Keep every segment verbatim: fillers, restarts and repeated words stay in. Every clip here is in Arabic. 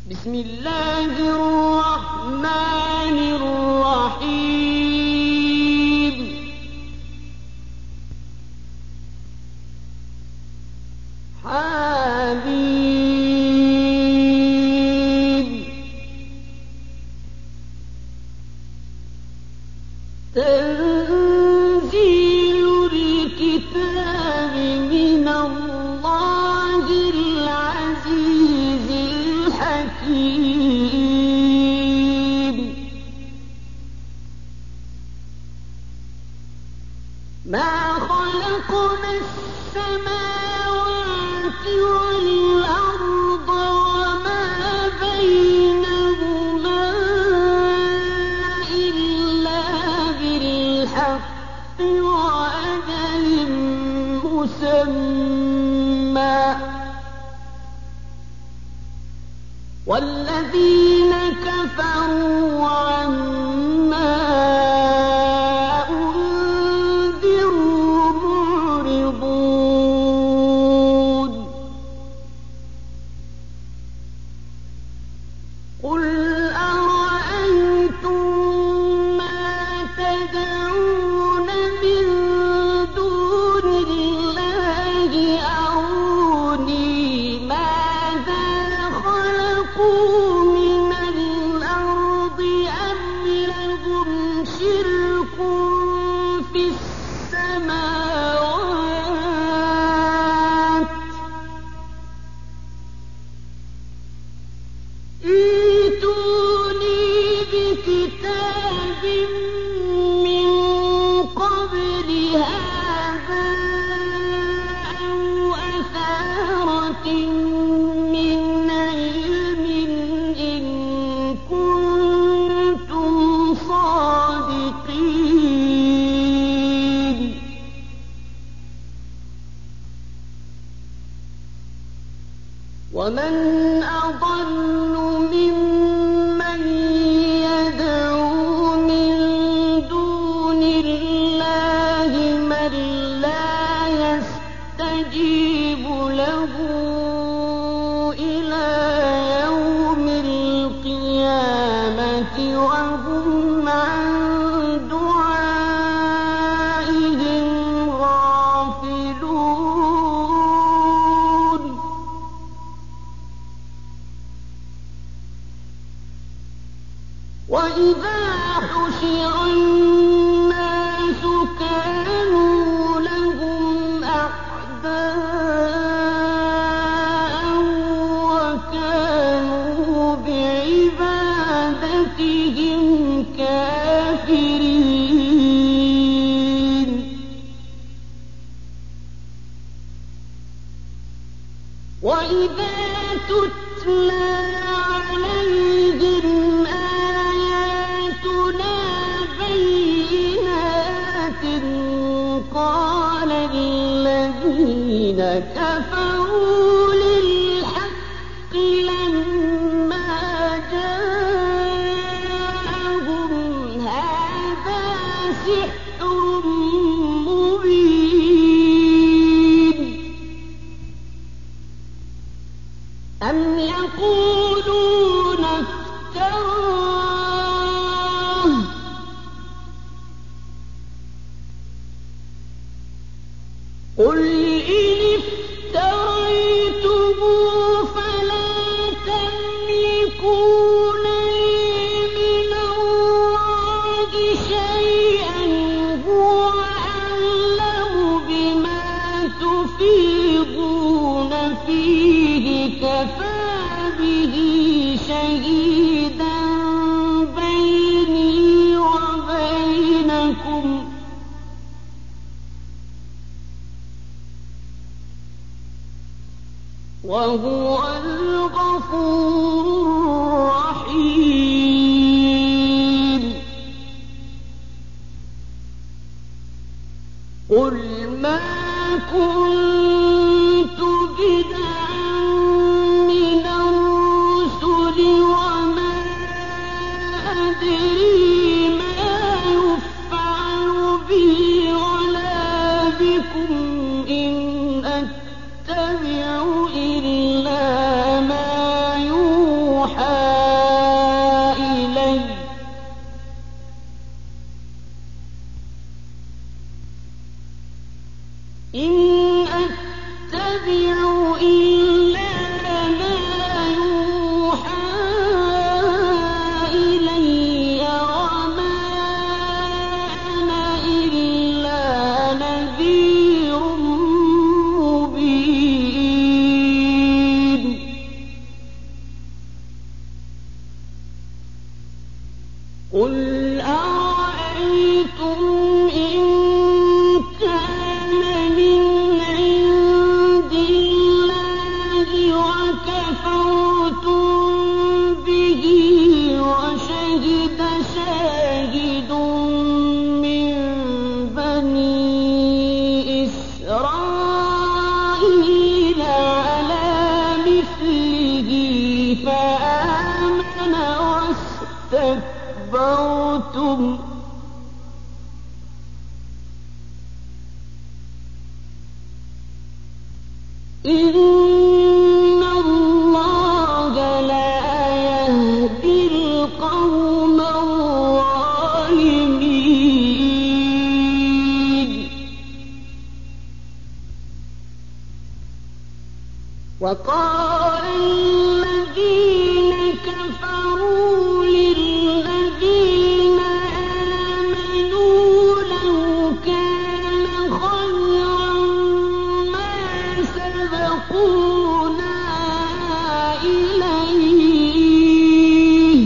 بسم الله الرحمن الرحيم حميم تنزيل الكتاب من الله العزيز الحكيم ما خلقنا السماوات والأرض وما بينهما إلا بالحق وأجل مسمى والذين كفروا عما أنذروا معرضون قل أرأيتم ما تدعون من دون الله أروني ماذا خلقوا من الأرض أم لهم شرك في السماوات ائتوني بكتاب من قبل هذا أو أثارة من علم إن كنتم صادقين ومن أضل ممن يدعو من دون الله من لا يستجيب له إلى يوم القيامة وهم عن دعائهم غافلون وإذا حشر الناس كانوا لهم أعداء وكانوا بعبادتهم كافرين وإذا تتلى عليهم آياتنا بينات قال الذين كفروا للحق لما جاءهم هذا سحر مبين أم يقولون افتراه قل إن افتريته فلا تملكون لي من الله شيئا هو أعلم بما تفيضون فيه كفى به شهيدا بيني وبينكم وهو الغفور الرحيم قل ما كنت بدعا من الرسل وما أدري ما يفعل بي ولا بكم إن أتبع إلا ما يوحى قُلْ أَرَأَيْتُمْ إِن كَانَ مِنْ عِندِ اللَّهِ وَكَفَرْتُم بِهِ وَشَهِدَ شَاهِدٌ مِّن بَنِي إِسْرَائِيلَ عَلَىٰ مِثْلِهِ فَآمَنَ وَاسْتَكْبَرْتُمْ إِنَّ اللَّهَ لَا يَهْدِي الْقَوْمَ الظَّالِمِينَ. وَقَالَ الَّذِينَ كَفَرُوا لِلَّذِينَ آمَنُوا لَوْ كَانَ خَيْرًا مَّا سَبَقُونَا إِلَيْهِ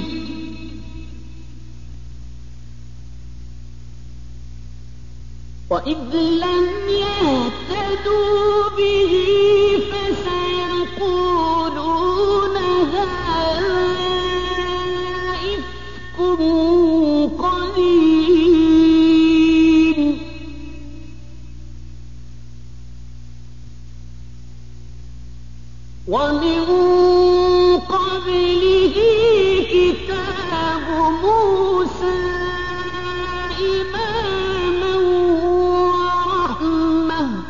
وَإِذْ لَمْ يَهْتَدُوا بِهِ فَسَيَقُولُونَ هَٰذَا إِفْكٌ قَدِيمٌ. وَمِن قَبْلِهِ كِتَابُ مُوسَىٰ إِمَامًا وَرَحْمَةً ۚ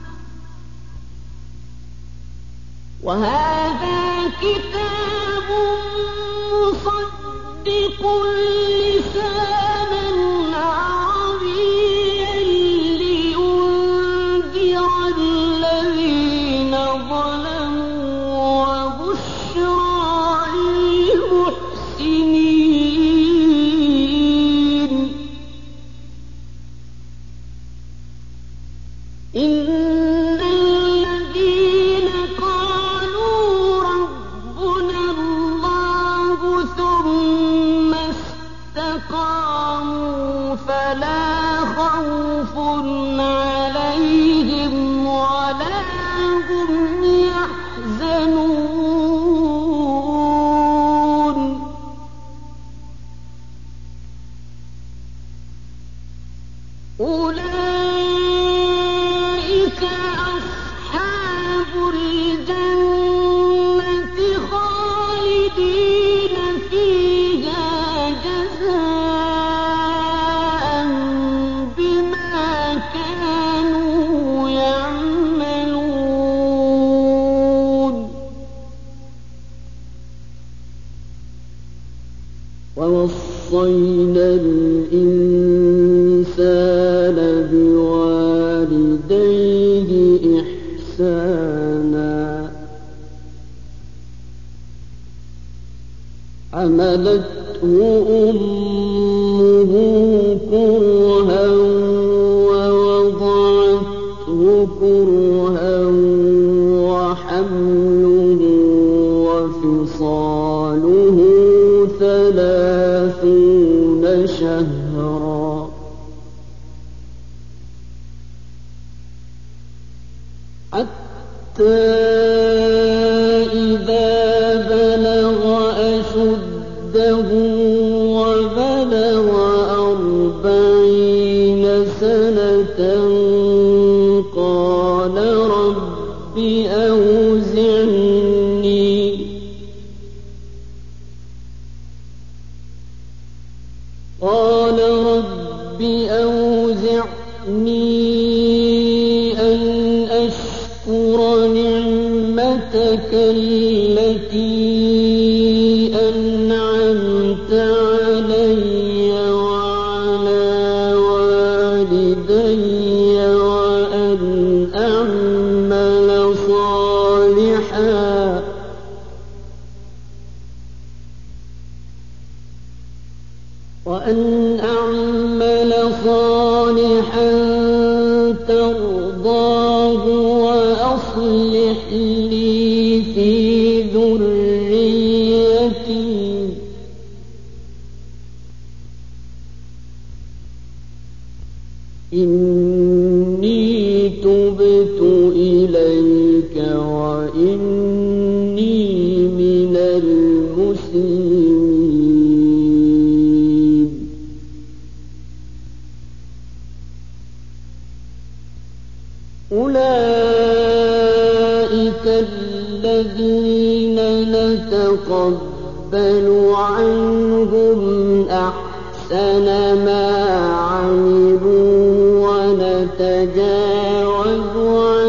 وَهَٰذَا كِتَابٌ مُّصَدِّقٌ لِّسَانًا عَرَبِيًّا لِّيُنذِرَ الَّذِينَ ظَلَمُوا وَبُشْرَىٰ لِلْمُحْسِنِينَ. إِنَّ الَّذِينَ قَالُوا رَبُّنَا اللَّهُ ثُمَّ اسْتَقَامُوا فَلَا خَوْفٌ عَلَيْهِمْ وَلَا هُمْ يَحْزَنُونَ. أُولَٰئِكَ أَصْحَابُ الْجَنَّةِ خَالِدِينَ فِيهَا جَزَاءً بِمَا كَانُوا يَعْمَلُونَ. وَوَصَّيْنَا الْإِنسَانَ بِوَالِدَيْهِ إِحْسَانًا حَمَلَتْهُ أُمُّهُ كُرْهًا وَوَضَعَتْهُ كُرْهًا وَحَمْلُهُ وَفِصَالُهُ ثَلَاثُونَ شَهْرًا حَتَّىٰ إِذَا بَلَغَ أَشُدَّهُ وَبَلَغَ أَرْبَعِينَ سَنَةً قَالَ رَبِّ أَوْزِعْنِي قَالَ رَبِّ أَوْزِعْنِي أَنْ أَشْكُرَ نِعْمَتَكَ الَّتِي أَنْعَمْتَ عَلَيَّ وَعَلَىٰ وَالِدَيَّ وَأَنْ أَعْمَلَ صَالِحًا وَأَنْ أَعْمَلَ صَالِحًا تَرْضَاهُ وَأَصْلِحْ لِي فِي ذُرِّيَّتِي المسلمين. أولئك الذين نتقبل عنهم أحسن ما عملوا ونتجاوز عن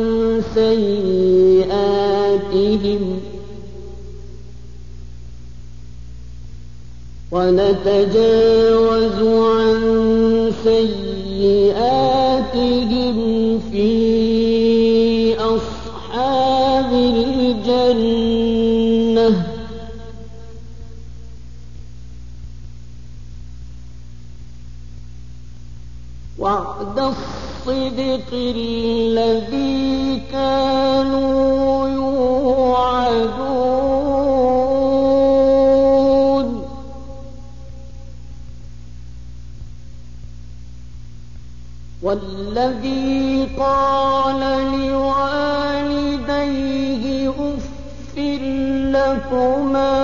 سيئاتهم ونتجاوز عن سيئاتهم في أصحاب الجنة وعد الصدق الذي كانوا يوعدون. والذي قال لوالديه أف لكما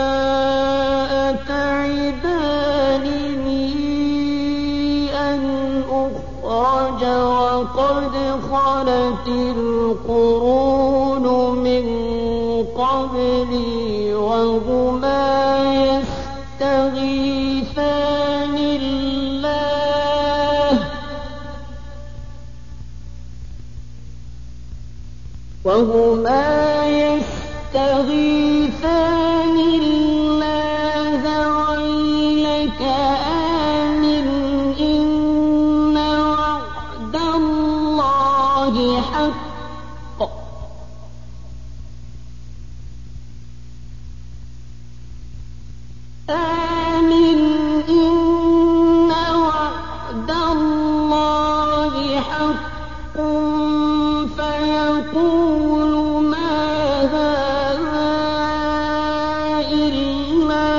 أتعدانني أن أخرج وقد خلت القرون من قبلي وهما يستغيثان الله وهما يستغيثان الله ويلك آمن إن وعد الله حق آمن إن وعد الله حق فيقول ما هذا إلا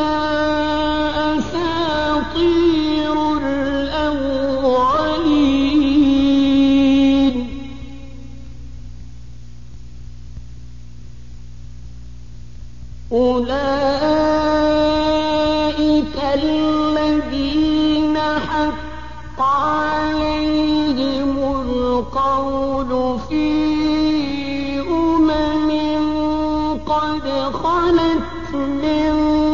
أساطير الأولين. أولئك الذين حق عليهم القول في أمم قد خلت من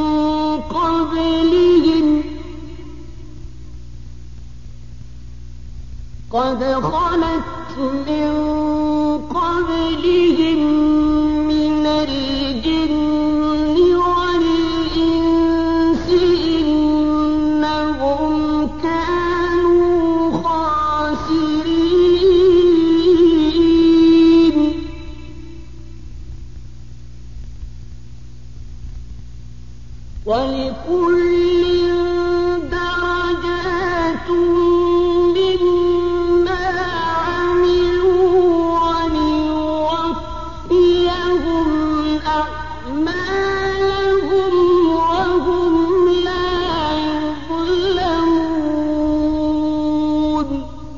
قبلهم قد خلت من قبلهم من الجن والإنس إنهم كانوا خاسرين. ولكل درجات مما عملوا وليوفيهم أعمالهم وهم لا يظلمون.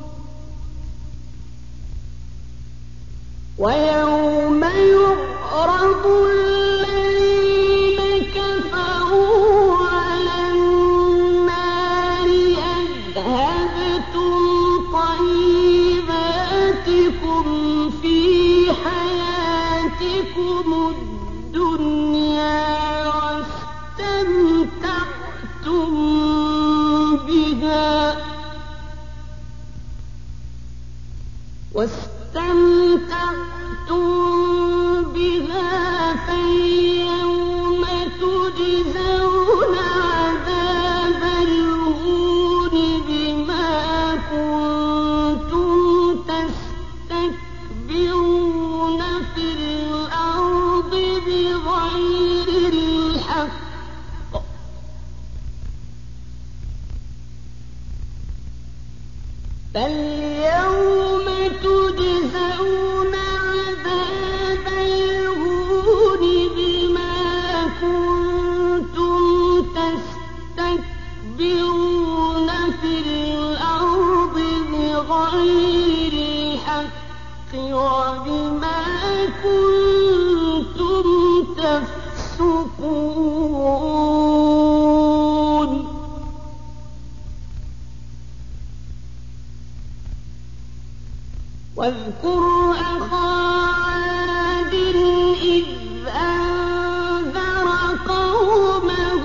ويوم يعرض الذين كفروا على النار أذهبتم طيباتكم في حياتكم الدنيا واستمتعتم بها واستمتعتم بها فاليوم تجزون عذاب الهون بما كنتم تستكبرون في الأرض بغير الحق فاليوم تجزون عذاب الهون بما كنتم تستكبرون في الأرض بغير الحق وبما كنتم تفسقون. واذكر أخا عاد إذ أنذر قومه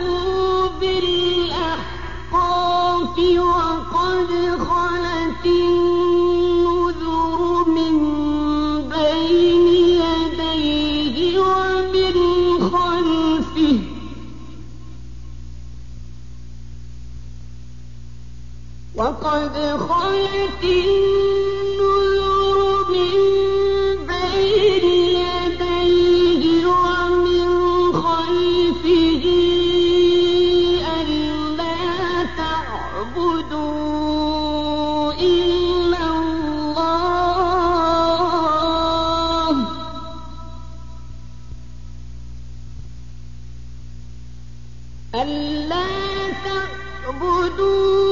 بالأحقاف وقد خلت النذر من بين يديه ومن خلفه وقد خلت النذر من بين يديه ومن خلفه ألا تعبدوا إلا الله ألا تعبدوا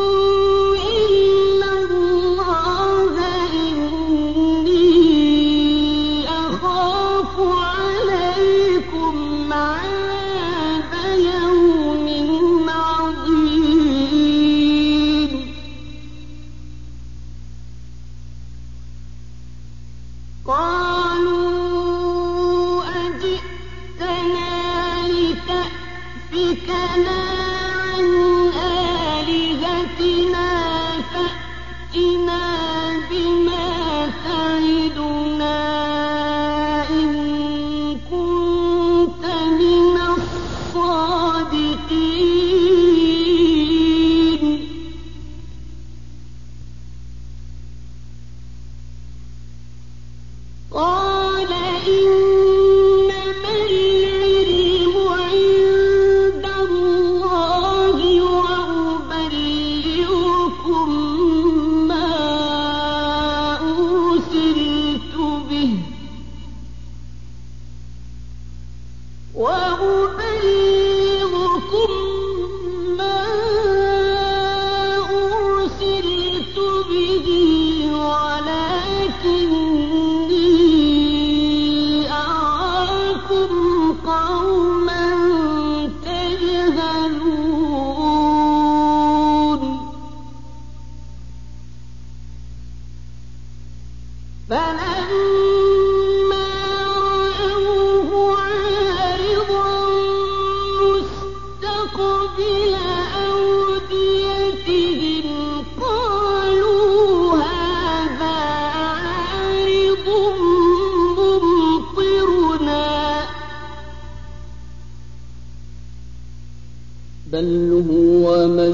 بل هو ما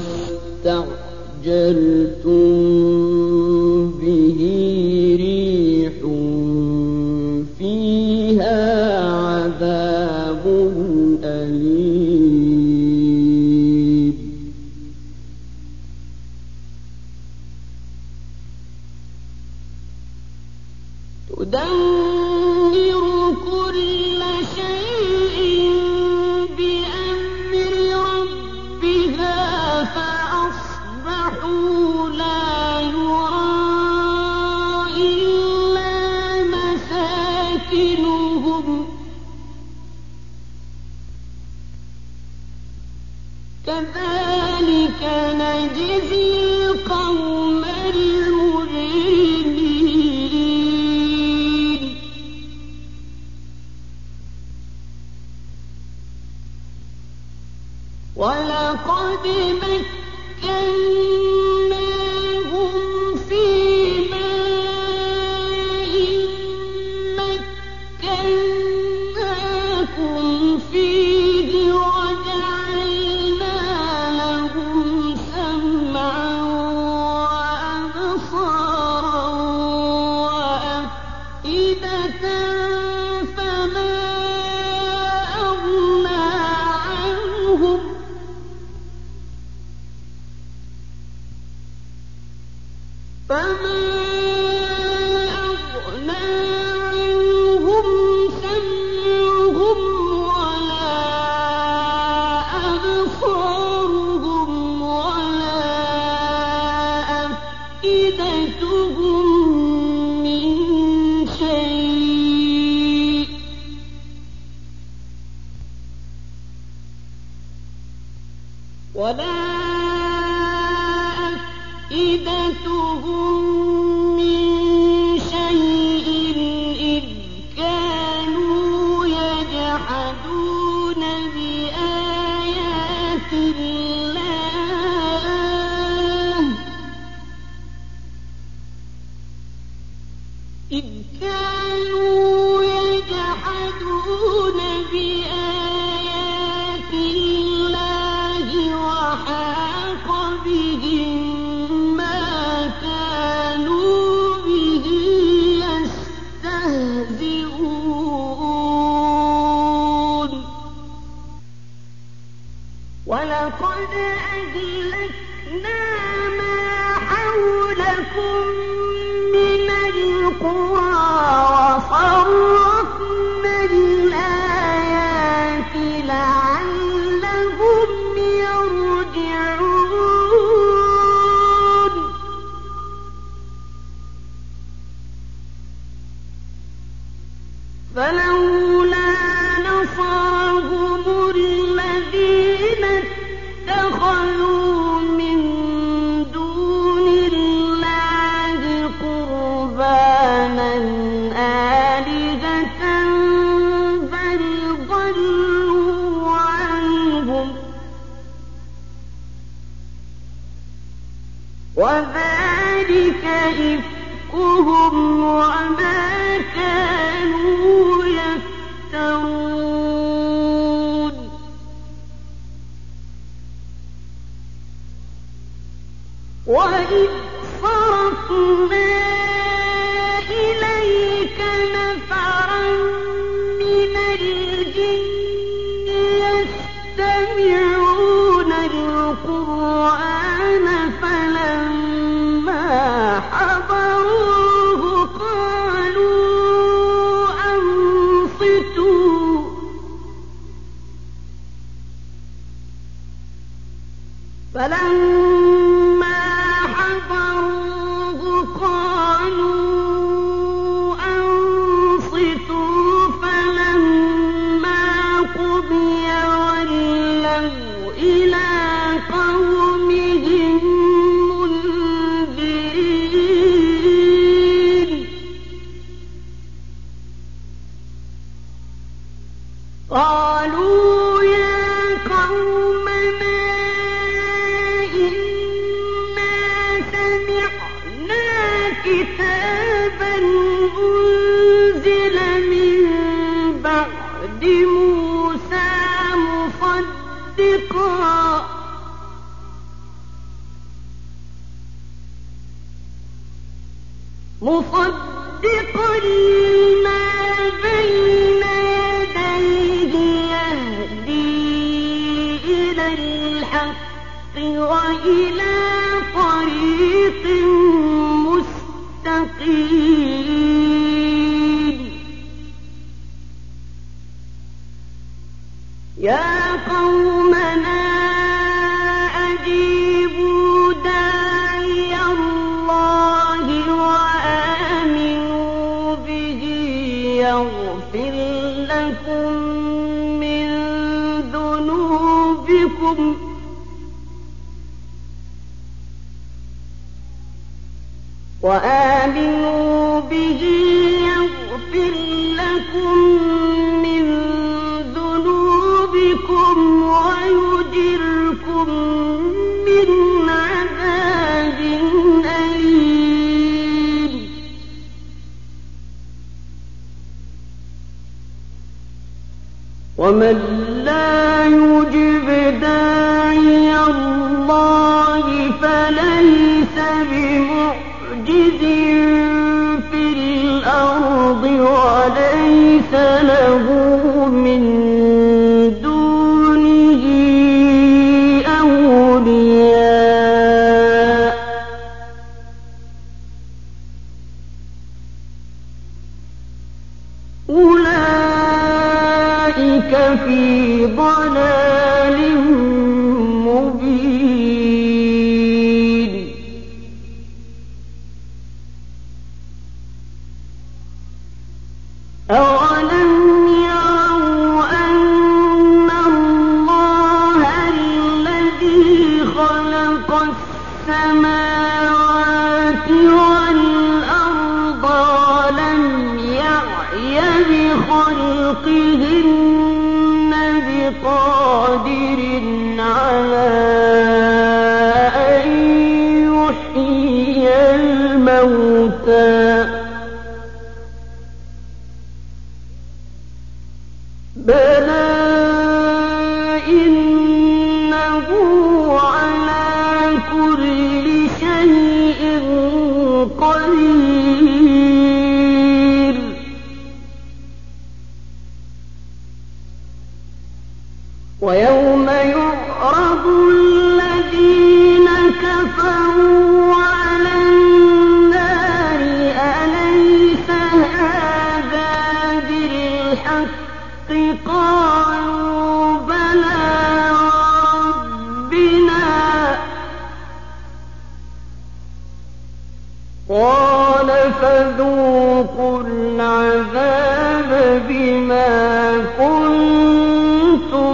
استعجلتم به ريح فيها عذاب أليم تدمر كل شيء بأمر ربها فأصبحوا لا يرى إلا مساكنهم كذلك نجزي القوم المجرمين ولقد مكناهم في ماء مكناكم فيه وجعلنا لهم سمعا وأبصارا وأفئدة فما أغنى عنهم فما أغنى عنهم سمعهم ولا أبصارهم ولا أفئدتهم من شيء ولا أفئدتهم من شيء الله إذ كانوا يجحدون بآيات الله وحاق بهم ما كانوا به يستهزئون ولقد أهلكنا ما حولكم من القرى وصرفنا الآيات لعلهم يرجعون فلولا نصرهم الذين اتخذوا من دون الله قربانا آلهة بل ضلوا عنهم وذلك إفكهم وما كانوا يفترون وإذ صرفنا إليك نفرا من الجن يستمعون القرآن فلما حضروه قالوا أنصتوا فلما حضروه قالوا أنصتوا فلما قضي ولوا إلى قومهم منذرين قالوا يا قومنا إنا سمعنا كتابا أنزل من بعد موسى مصدقا مصدقا لما بين يديه يهدي إلى الحق وإلى طريق مستقيم يا قومنا أجيبوا داعي الله وآمنوا به يغفر لكم من ذنوبكم وآمنوا به يغفر لكم من ذنوبكم ويجركم من عذاب أليم ومن لا يجب داعي الله فليس بمعجز في الأرض وليس له من دونه أولياء أولئك في ضلال مبين أولم يروا أن الله الذي خلق السماوات والأرض ولم يعي بخلقهن بقادر بقادر على أن يحيي الموتى بلى إنه على كل شيء قدير ويوم يعرض الذين كفروا على النار أليس هذا بالحق قالوا بلى ربنا قال فذوقوا العذاب بما كنتم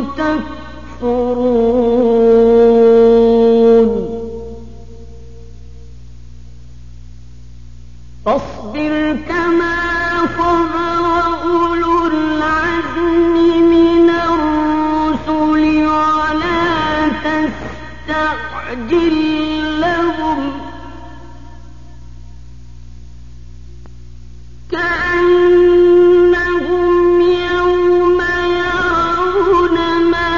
تكفرون فاصبر كما صبر أولو العزم من الرسل ولا تستعجل لهم كأنهم يوم يرون ما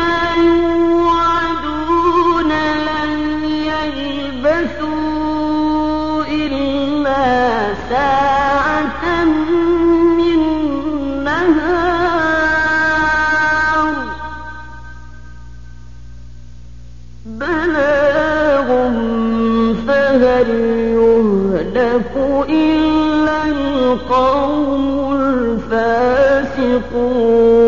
يوعدون لم يلبثوا إلا ساعة من نهار بلاغ فهل يهلك إلا القوم الفاسقون